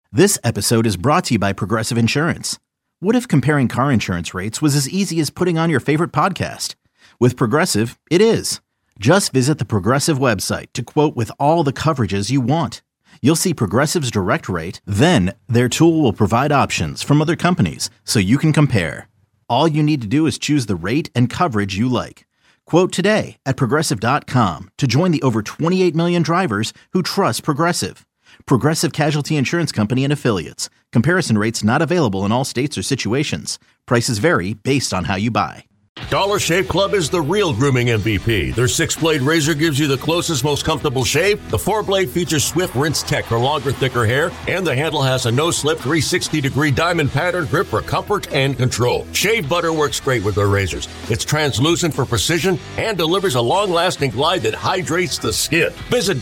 This episode is brought to you by Progressive Insurance. What if comparing car insurance rates was as easy as putting on your favorite podcast? With Progressive, it is. Just visit the Progressive website to quote with all the coverages you want. You'll see Progressive's direct rate, then their tool will provide options from other companies so you can compare. All you need to do is choose the rate and coverage you like. Quote today at Progressive.com to join the over 28 million drivers who trust Progressive. Progressive Casualty Insurance Company and Affiliates. Comparison rates not available in all states or situations. Prices vary based on how you buy. Dollar Shave Club is the real grooming MVP. Their 6-blade razor gives you the closest, most comfortable shave. The 4-blade features swift rinse tech for longer, thicker hair. And the handle has a no-slip 360-degree diamond pattern grip for comfort and control. Shave butter works great with their razors. It's translucent for precision and delivers a long-lasting glide that hydrates the skin. Visit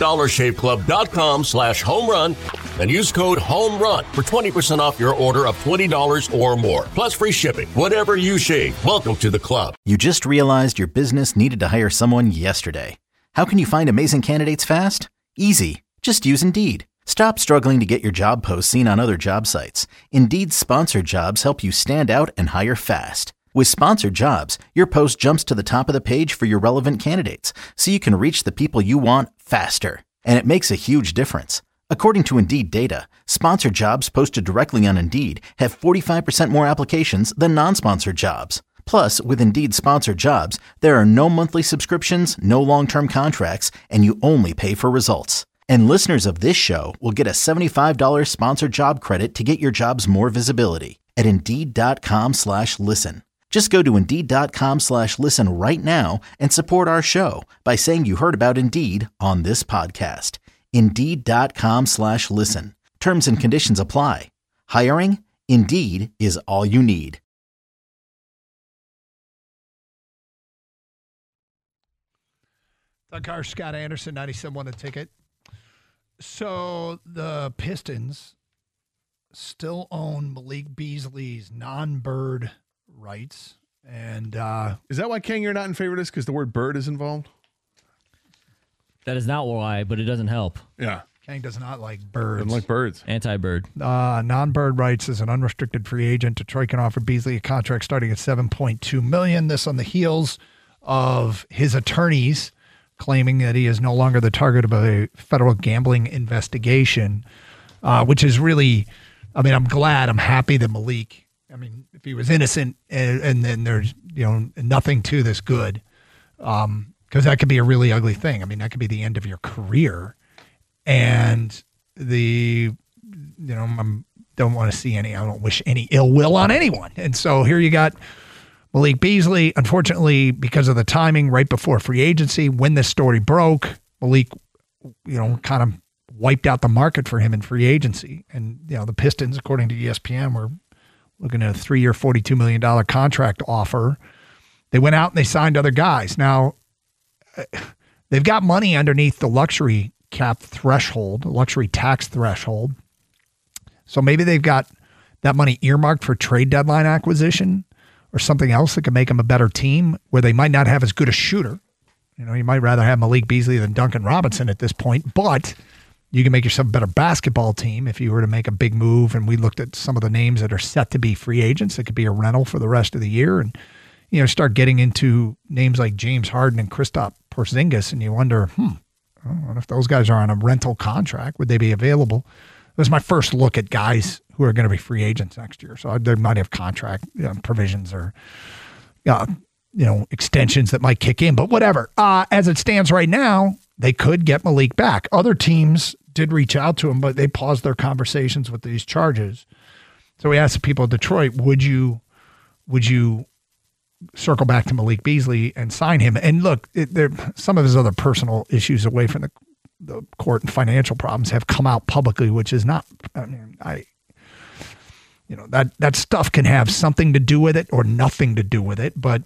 DollarShaveClub.com/homerun and use code HOMERUN for 20% off your order of $20 or more. Plus free shipping. Whatever you shave, welcome to the club. You just realized your business needed to hire someone yesterday. How can you find amazing candidates fast? Easy. Just use Indeed. Stop struggling to get your job posts seen on other job sites. Indeed's sponsored jobs help you stand out and hire fast. With sponsored jobs, your post jumps to the top of the page for your relevant candidates, so you can reach the people you want faster. And it makes a huge difference. According to Indeed data, sponsored jobs posted directly on Indeed have 45% more applications than non-sponsored jobs. Plus, with Indeed sponsored jobs, there are no monthly subscriptions, no long-term contracts, and you only pay for results. And listeners of this show will get a $75 sponsored job credit to get your jobs more visibility at Indeed.com/listen. Just go to Indeed.com/listen right now and support our show by saying you heard about Indeed on this podcast. Indeed.com/listen. Terms and conditions apply. Hiring? Indeed is all you need. Doug Carr, Scott Anderson, 97.1 The Ticket. So the Pistons still own Malik Beasley's non-bird rights. And is that why, King, you're not in favor of this? Because the word bird is involved? That is not why, but it doesn't help. Yeah. King does not like birds. Doesn't like birds. Anti-bird. Non-bird rights as an unrestricted free agent. Detroit can offer Beasley a contract starting at $7.2 million. This on the heels of his attorneys claiming that he is no longer the target of a federal gambling investigation, which is really, I mean, I'm happy that Malik, I mean, if he was innocent and then there's, nothing to this good, because that could be a really ugly thing. I mean, that could be the end of your career. And I don't want to see I don't wish any ill will on anyone. And so here you got Malik Beasley. Unfortunately, because of the timing right before free agency, when this story broke, Malik, kind of wiped out the market for him in free agency. And, the Pistons, according to ESPN, were looking at a 3-year, $42 million contract offer. They went out and they signed other guys. Now, they've got money underneath the luxury cap threshold, luxury tax threshold. So maybe they've got that money earmarked for trade deadline acquisition or something else that could make them a better team where they might not have as good a shooter. You might rather have Malik Beasley than Duncan Robinson at this point, but you can make yourself a better basketball team if you were to make a big move. And we looked at some of the names that are set to be free agents. It could be a rental for the rest of the year. And, start getting into names like James Harden and Kristaps Porzingis. And you wonder, what if those guys are on a rental contract? Would they be available? It was my first look at guys who are going to be free agents next year. So they might have contract provisions or, extensions that might kick in, but whatever. As it stands right now, they could get Malik back. Other teams did reach out to him, but they paused their conversations with these charges. So we asked the people of Detroit, would you circle back to Malik Beasley and sign him? And look, some of his other personal issues away from the court and financial problems have come out publicly, which is not, that stuff can have something to do with it or nothing to do with it. But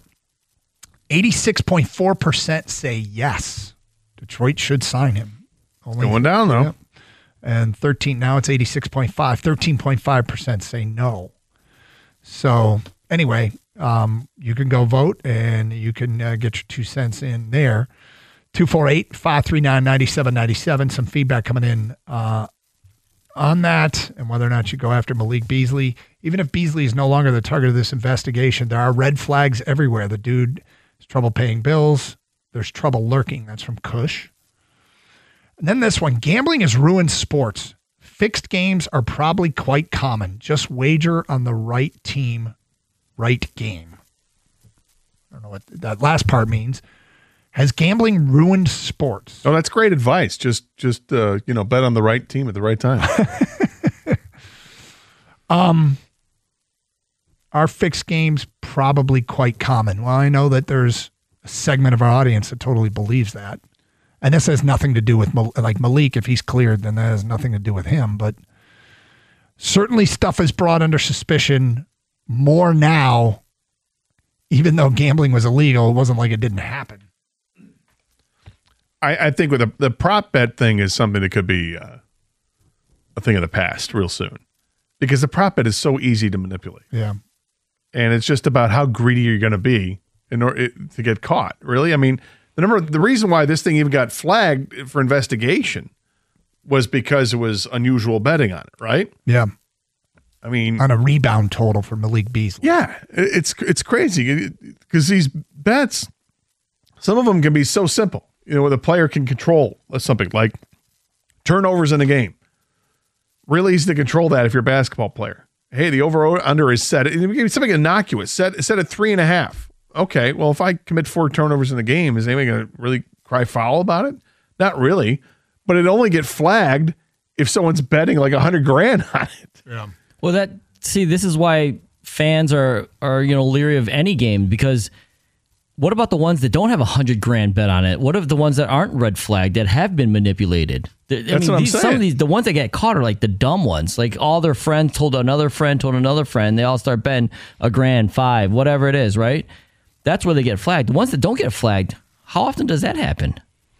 86.4% say yes, Detroit should sign him. Going down though. Yep. And now it's 86.5, 13.5% say no. So anyway, you can go vote and you can get your 2 cents in there. 248-539-9797. Some feedback coming in on that and whether or not you go after Malik Beasley. Even if Beasley is no longer the target of this investigation, there are red flags everywhere. The dude has trouble paying bills. There's trouble lurking. That's from Kush. And then this one, gambling has ruined sports. Fixed games are probably quite common. Just wager on the right team, right game. I don't know what that last part means. Has gambling ruined sports? Oh, that's great advice. Just bet on the right team at the right time. Are fixed games probably quite common? Well, I know that there's a segment of our audience that totally believes that. And this has nothing to do with, like Malik, if he's cleared, then that has nothing to do with him. But certainly stuff is brought under suspicion more now, even though gambling was illegal. It wasn't like it didn't happen. I think with the prop bet thing is something that could be a thing of the past real soon. Because the prop bet is so easy to manipulate. Yeah. And it's just about how greedy you're going to be in order to get caught, really. I mean, the reason why this thing even got flagged for investigation was because it was unusual betting on it, right? Yeah. I mean, on a rebound total for Malik Beasley. Yeah, it's crazy because these bets, some of them can be so simple. Where the player can control something like turnovers in a game. Really easy to control that if you're a basketball player. Hey, the over-under is set. Something innocuous. Set at 3.5. Okay, well, if I commit 4 turnovers in the game, is anybody going to really cry foul about it? Not really. But it only get flagged if someone's betting like $100,000 on it. Yeah. Well, this is why fans are leery of any game, because what about the ones that don't have $100,000 bet on it? What if the ones that aren't red flagged that have been manipulated? That's what I'm saying. Some of these, the ones that get caught are like the dumb ones. Like all their friends told another friend. They all start betting $1,000, $5,000, whatever it is, right? That's where they get flagged. The ones that don't get flagged, how often does that happen?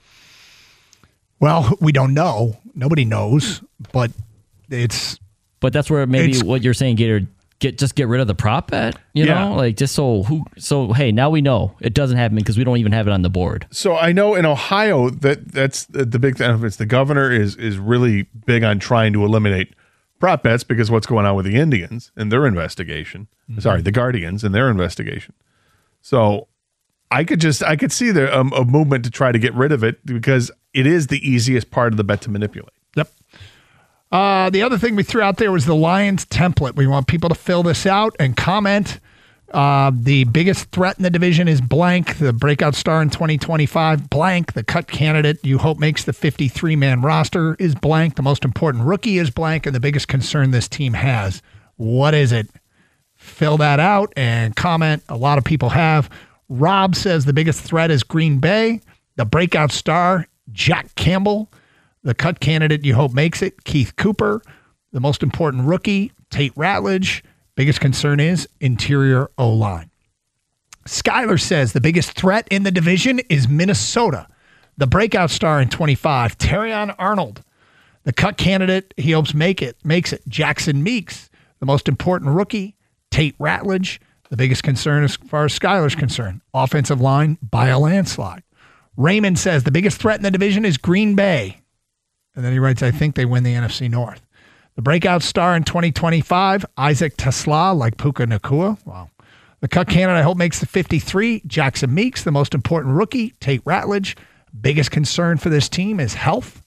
Well, we don't know. Nobody knows, but it's. But that's where maybe what you're saying, Gator. Just get rid of the prop bet, you know, like just so hey, now we know it doesn't happen because we don't even have it on the board. So I know in Ohio that's the big thing. It's the governor is really big on trying to eliminate prop bets because what's going on with the Indians and their investigation. Mm-hmm. Sorry, the Guardians and their investigation. So I could see a movement to try to get rid of it because it is the easiest part of the bet to manipulate. Yep. The other thing we threw out there was the Lions template. We want people to fill this out and comment. The biggest threat in the division is blank. The breakout star in 2025, blank. The cut candidate you hope makes the 53-man roster is blank. The most important rookie is blank. And the biggest concern this team has. What is it? Fill that out and comment. A lot of people have. Rob says the biggest threat is Green Bay. The breakout star, Jack Campbell. The cut candidate you hope makes it, Keith Cooper. The most important rookie, Tate Ratledge. Biggest concern is interior O-line. Skyler says the biggest threat in the division is Minnesota. The breakout star in 25, Terrion Arnold. The cut candidate he hopes makes it, Jackson Meeks. The most important rookie, Tate Ratledge. The biggest concern as far as Skyler's concerned, offensive line by a landslide. Raymond says the biggest threat in the division is Green Bay. And then he writes, I think they win the NFC North. The breakout star in 2025, Isaac Tesla, like Puka Nacua. Wow. The cut candidate I hope makes the 53, Jackson Meeks. The most important rookie, Tate Ratledge. Biggest concern for this team is health.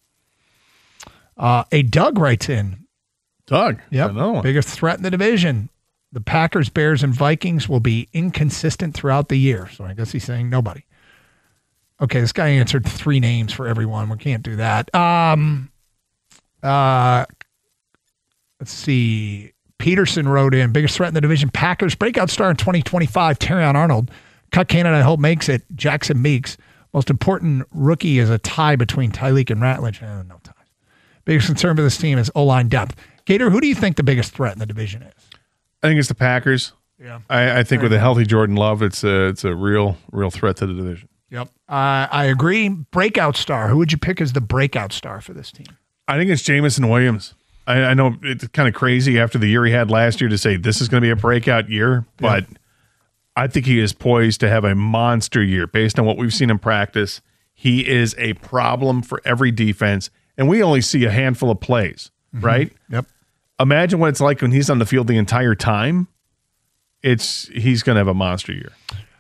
A Doug writes in. Doug? Yep. Biggest threat in the division. The Packers, Bears, and Vikings will be inconsistent throughout the year. So I guess he's saying nobody. Okay, this guy answered 3 names for everyone. We can't do that. Let's see. Peterson wrote in, biggest threat in the division, Packers. Breakout star in 2025, Terrion Arnold. Cut candidate I hope makes it, Jackson Meeks. Most important rookie is a tie between Tyleek and Ratledge. No ties. Biggest concern for this team is O-line depth. Gator, who do you think the biggest threat in the division is? I think it's the Packers. Yeah. I think with a healthy Jordan Love, it's a real threat to the division. Yep. I agree. Breakout star. Who would you pick as the breakout star for this team? I think it's Jameson Williams. I know it's kind of crazy after the year he had last year to say this is going to be a breakout year, but I think he is poised to have a monster year based on what we've seen in practice. He is a problem for every defense, and we only see a handful of plays right? Yep. Imagine what it's like when he's on the field the entire time. He's going to have a monster year.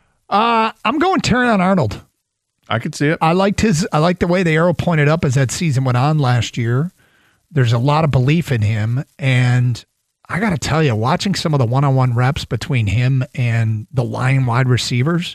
I'm going Terrion Arnold. I could see it. I liked the way the arrow pointed up as that season went on last year. There's a lot of belief in him, and I got to tell you, watching some of the one-on-one reps between him and the Lion wide receivers,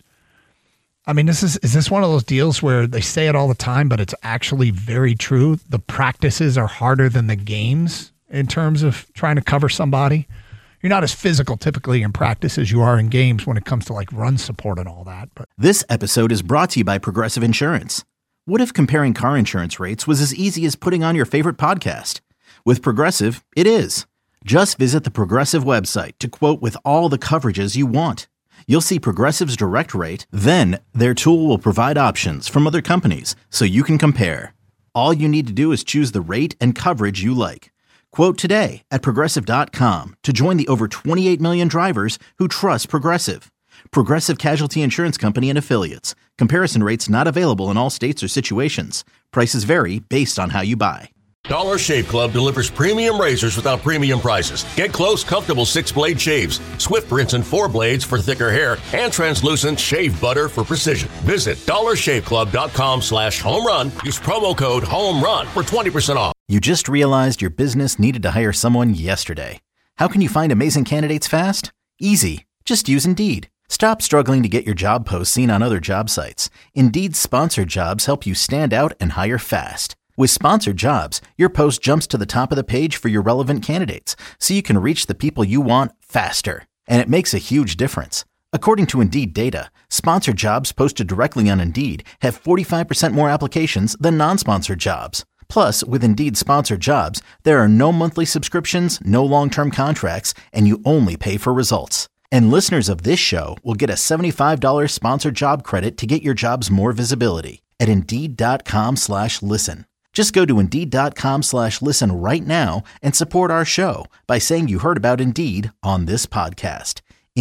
I mean, is this one of those deals where they say it all the time, but it's actually very true? The practices are harder than the games in terms of trying to cover somebody. You're not as physical typically in practice as you are in games when it comes to like run support and all that. But This episode is brought to you by Progressive Insurance. What if comparing car insurance rates was as easy as putting on your favorite podcast? With Progressive, it is. Just visit the Progressive website to quote with all the coverages you want. You'll see Progressive's direct rate, then their tool will provide options from other companies so you can compare. All you need to do is choose the rate and coverage you like. Quote today at Progressive.com to join the over 28 million drivers who trust Progressive. Progressive Casualty Insurance Company and Affiliates. Comparison rates not available in all states or situations. Prices vary based on how you buy. Dollar Shave Club delivers premium razors without premium prices. Get close, comfortable 6-blade shaves, swift rinse and 4 blades for thicker hair, and translucent shave butter for precision. Visit dollarshaveclub.com/home run. Use promo code HOMERUN for 20% off. You just realized your business needed to hire someone yesterday. How can you find amazing candidates fast? Easy. Just use Indeed. Stop struggling to get your job posts seen on other job sites. Indeed's sponsored jobs help you stand out and hire fast. With sponsored jobs, your post jumps to the top of the page for your relevant candidates, so you can reach the people you want faster. And it makes a huge difference. According to Indeed data, sponsored jobs posted directly on Indeed have 45% more applications than non-sponsored jobs. Plus, with Indeed sponsored jobs, there are no monthly subscriptions, no long-term contracts, and you only pay for results. And listeners of this show will get a $75 sponsored job credit to get your jobs more visibility at Indeed.com/listen. Just go to Indeed.com/listen right now and support our show by saying you heard about Indeed on this podcast.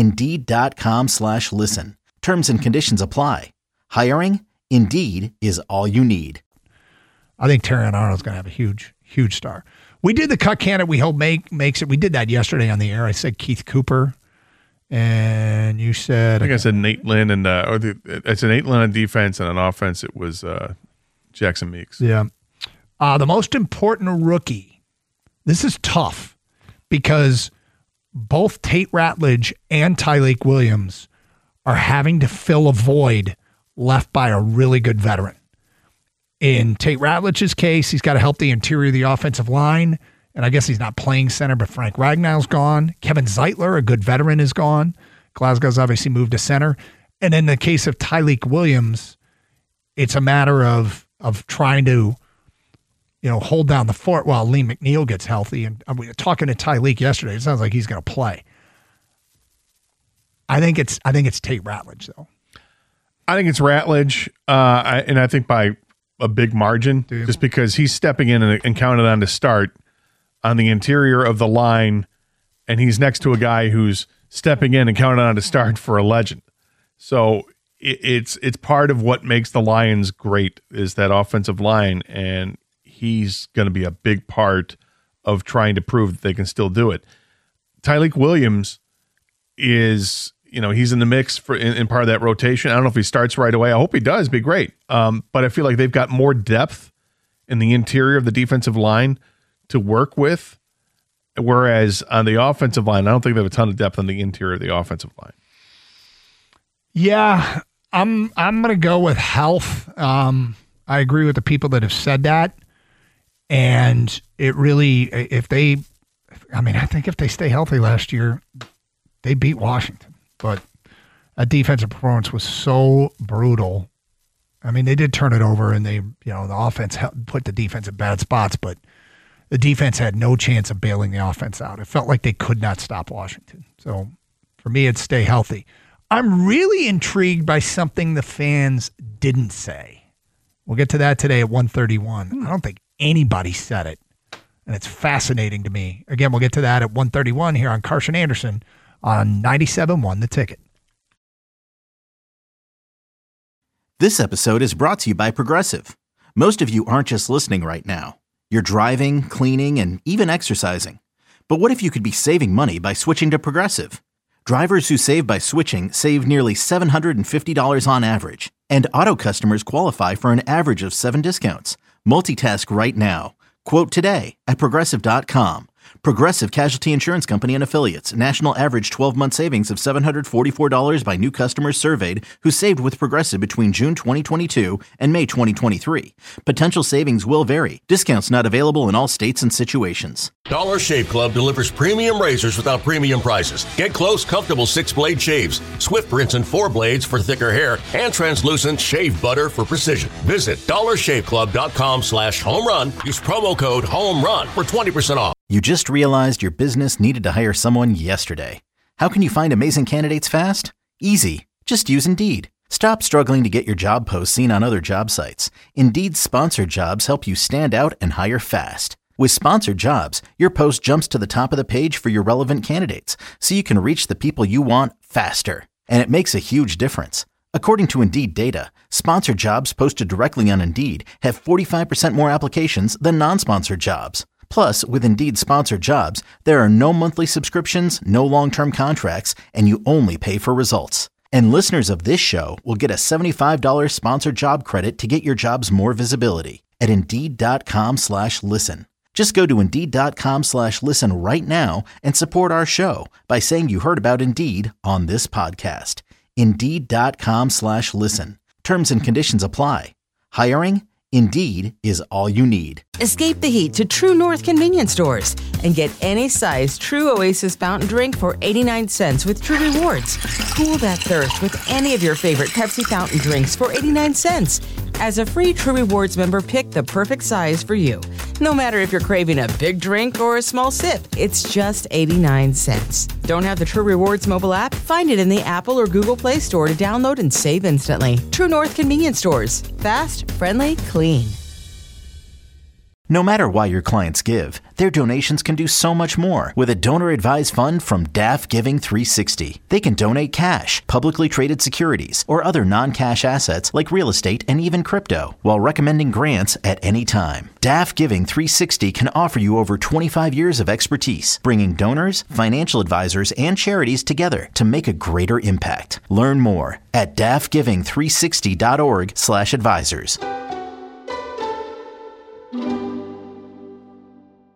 Indeed.com/listen. Terms and conditions apply. Hiring? Indeed is all you need. I think Terrion Arnold's going to have a huge, huge star. We did the cut candidate we hope makes it. We did that yesterday on the air. I said Keith Cooper, and you said... I think I said Nate Lynn, and it's an Nate Lynn on defense, and on offense it was Jackson Meeks. Yeah. The most important rookie. This is tough because both Tate Ratledge and Tyleik Williams are having to fill a void left by a really good veteran. In Tate Ratledge's case, he's got to help the interior of the offensive line, and I guess he's not playing center, but Frank Ragnall's gone. Kevin Zeitler, a good veteran, is gone. Glasgow's obviously moved to center. And in the case of Tyleik Williams, it's a matter of trying to hold down the fort while Lee McNeil gets healthy. And we were talking to Tyleik yesterday. It sounds like he's going to play. I think it's Tate Ratledge, though. I think it's Ratledge, and I think by a big margin, just because he's stepping in and counted on to start on the interior of the line, and he's next to a guy who's stepping in and counted on to start for a legend. So it's part of what makes the Lions great is that offensive line, and he's going to be a big part of trying to prove that they can still do it. Tyleik Williams is, he's in the mix in part of that rotation. I don't know if he starts right away. I hope he does. It'd be great. But I feel like they've got more depth in the interior of the defensive line to work with, whereas on the offensive line, I don't think they have a ton of depth on the interior of the offensive line. Yeah, I'm going to go with health. I agree with the people that have said that. And it really, I think if they stay healthy last year, they beat Washington. But a defensive performance was so brutal. I mean, they did turn it over, and the offense put the defense in bad spots, but the defense had no chance of bailing the offense out. It felt like they could not stop Washington. So for me, it's stay healthy. I'm really intrigued by something the fans didn't say. We'll get to that today at 1:31. I don't think anybody said it, and it's fascinating to me. Again, we'll get to that at 1:31 here on Carson Anderson on 97.1 The Ticket. This episode is brought to you by Progressive. Most of you aren't just listening right now. You're driving, cleaning, and even exercising. But what if you could be saving money by switching to Progressive? Drivers who save by switching save nearly $750 on average, and auto customers qualify for an average of 7 discounts. Multitask right now. Quote today at Progressive.com. Progressive Casualty Insurance Company and Affiliates. National average 12-month savings of $744 by new customers surveyed who saved with Progressive between June 2022 and May 2023. Potential savings will vary. Discounts not available in all states and situations. Dollar Shave Club delivers premium razors without premium prices. Get close, comfortable 6-blade shaves, Swift rinse and 4 blades for thicker hair, and translucent shave butter for precision. Visit dollarshaveclub.com/home run. Use promo code HOMERUN for 20% off. You just realized your business needed to hire someone yesterday. How can you find amazing candidates fast? Easy. Just use Indeed. Stop struggling to get your job posts seen on other job sites. Indeed's sponsored jobs help you stand out and hire fast. With sponsored jobs, your post jumps to the top of the page for your relevant candidates, so you can reach the people you want faster. And it makes a huge difference. According to Indeed data, sponsored jobs posted directly on Indeed have 45% more applications than non-sponsored jobs. Plus, with Indeed sponsored jobs, there are no monthly subscriptions, no long-term contracts, and you only pay for results. And listeners of this show will get a $75 sponsored job credit to get your jobs more visibility at Indeed.com/listen. Just go to Indeed.com/listen right now and support our show by saying you heard about Indeed on this podcast. Indeed.com/listen. Terms and conditions apply. Hiring? Indeed is all you need. Escape the heat to True North convenience stores and get any size True Oasis fountain drink for 89 cents with True Rewards. Cool that thirst with any of your favorite Pepsi fountain drinks for 89 cents. As a free True Rewards member, pick the perfect size for you. No matter if you're craving a big drink or a small sip, it's just 89 cents. Don't have the True Rewards mobile app? Find it in the Apple or Google Play Store to download and save instantly. True North convenience stores. Fast, friendly, clean. No matter why your clients give, their donations can do so much more with a donor-advised fund from DAF Giving 360. They can donate cash, publicly traded securities, or other non-cash assets like real estate and even crypto, while recommending grants at any time. DAF Giving 360 can offer you over 25 years of expertise, bringing donors, financial advisors, and charities together to make a greater impact. Learn more at dafgiving360.org/advisors.